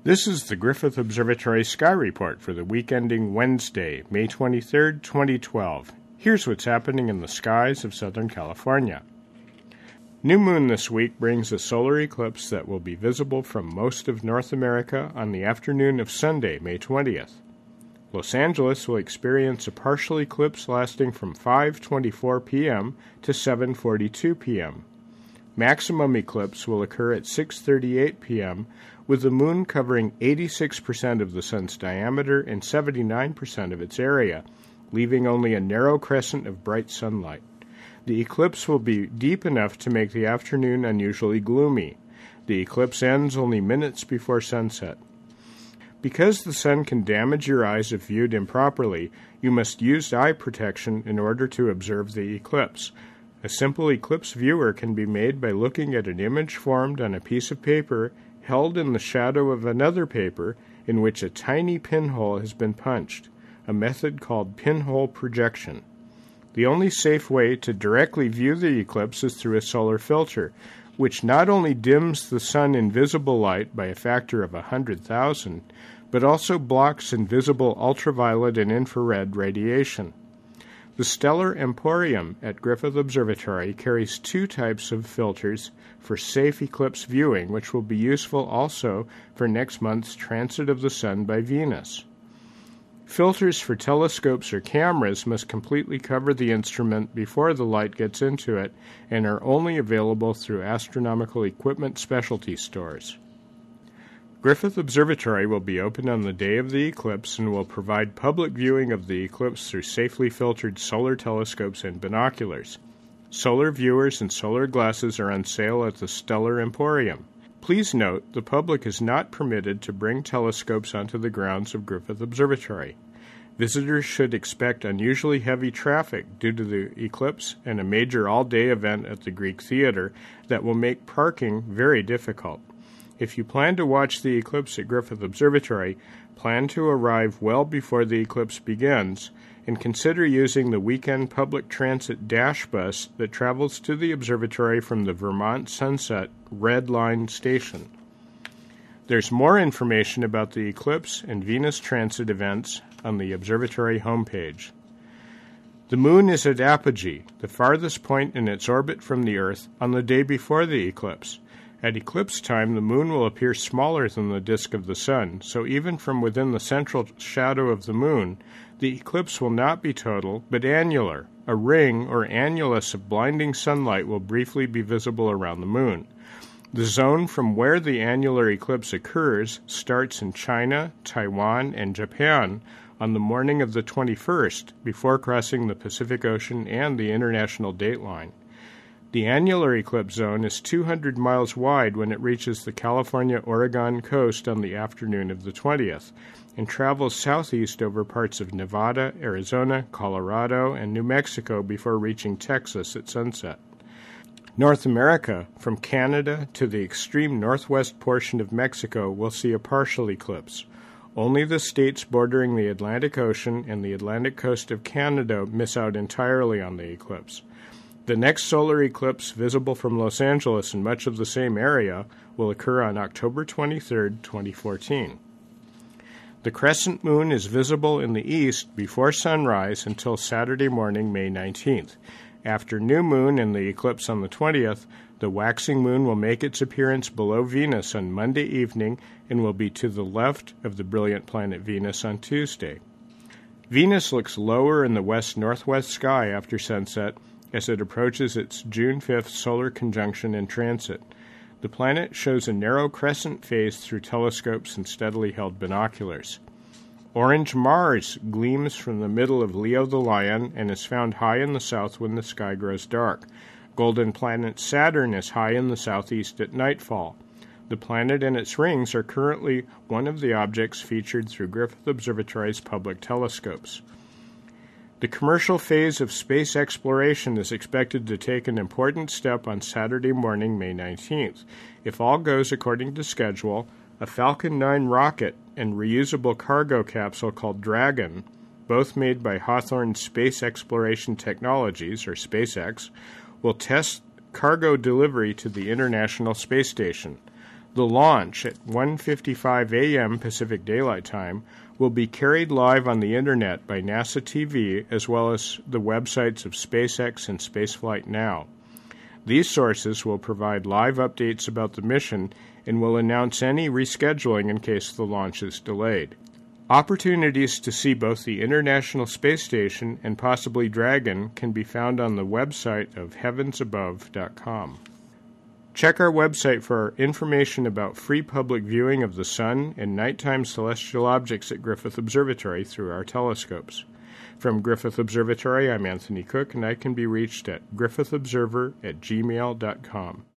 This is the Griffith Observatory Sky Report for the week ending Wednesday, May 23, 2012. Here's what's happening in the skies of Southern California. New moon this week brings a solar eclipse that will be visible from most of North America on the afternoon of Sunday, May 20th. Los Angeles will experience a partial eclipse lasting from 5:24 p.m. to 7:42 p.m. Maximum eclipse will occur at 6:38 p.m., with the moon covering 86% of the sun's diameter and 79% of its area, leaving only a narrow crescent of bright sunlight. The eclipse will be deep enough to make the afternoon unusually gloomy. The eclipse ends only minutes before sunset. Because the sun can damage your eyes if viewed improperly, you must use eye protection in order to observe the eclipse. A simple eclipse viewer can be made by looking at an image formed on a piece of paper held in the shadow of another paper in which a tiny pinhole has been punched, a method called pinhole projection. The only safe way to directly view the eclipse is through a solar filter, which not only dims the sun in visible light by a factor of 100,000, but also blocks invisible ultraviolet and infrared radiation. The Stellar Emporium at Griffith Observatory carries two types of filters for safe eclipse viewing, which will be useful also for next month's transit of the Sun by Venus. Filters for telescopes or cameras must completely cover the instrument before the light gets into it and are only available through astronomical equipment specialty stores. Griffith Observatory will be open on the day of the eclipse and will provide public viewing of the eclipse through safely filtered solar telescopes and binoculars. Solar viewers and solar glasses are on sale at the Stellar Emporium. Please note, the public is not permitted to bring telescopes onto the grounds of Griffith Observatory. Visitors should expect unusually heavy traffic due to the eclipse and a major all-day event at the Greek Theater that will make parking very difficult. If you plan to watch the eclipse at Griffith Observatory, plan to arrive well before the eclipse begins, and consider using the weekend public transit dash bus that travels to the observatory from the Vermont Sunset Red Line station. There's more information about the eclipse and Venus transit events on the observatory homepage. The moon is at apogee, the farthest point in its orbit from the Earth, on the day before the eclipse. At eclipse time, the moon will appear smaller than the disk of the sun, so even from within the central shadow of the moon, the eclipse will not be total, but annular. A ring or annulus of blinding sunlight will briefly be visible around the moon. The zone from where the annular eclipse occurs starts in China, Taiwan, and Japan on the morning of the 21st, before crossing the Pacific Ocean and the international dateline. The annular eclipse zone is 200 miles wide when it reaches the California-Oregon coast on the afternoon of the 20th, and travels southeast over parts of Nevada, Arizona, Colorado, and New Mexico before reaching Texas at sunset. North America, from Canada to the extreme northwest portion of Mexico, will see a partial eclipse. Only the states bordering the Atlantic Ocean and the Atlantic coast of Canada miss out entirely on the eclipse. The next solar eclipse visible from Los Angeles and much of the same area will occur on October 23, 2014. The crescent moon is visible in the east before sunrise until Saturday morning, May 19th. After new moon and the eclipse on the 20th, the waxing moon will make its appearance below Venus on Monday evening and will be to the left of the brilliant planet Venus on Tuesday. Venus looks lower in the west-northwest sky after sunset as it approaches its June 5th solar conjunction and transit. The planet shows a narrow crescent phase through telescopes and steadily held binoculars. Orange Mars gleams from the middle of Leo the Lion and is found high in the south when the sky grows dark. Golden planet Saturn is high in the southeast at nightfall. The planet and its rings are currently one of the objects featured through Griffith Observatory's public telescopes. The commercial phase of space exploration is expected to take an important step on Saturday morning, May 19th. If all goes according to schedule, a Falcon 9 rocket and reusable cargo capsule called Dragon, both made by Hawthorne Space Exploration Technologies, or SpaceX, will test cargo delivery to the International Space Station. The launch at 1:55 a.m. Pacific Daylight Time will be carried live on the Internet by NASA TV as well as the websites of SpaceX and Spaceflight Now. These sources will provide live updates about the mission and will announce any rescheduling in case the launch is delayed. Opportunities to see both the International Space Station and possibly Dragon can be found on the website of heavensabove.com. Check our website for information about free public viewing of the Sun and nighttime celestial objects at Griffith Observatory through our telescopes. From Griffith Observatory, I'm Anthony Cook, and I can be reached at griffithobserver@gmail.com.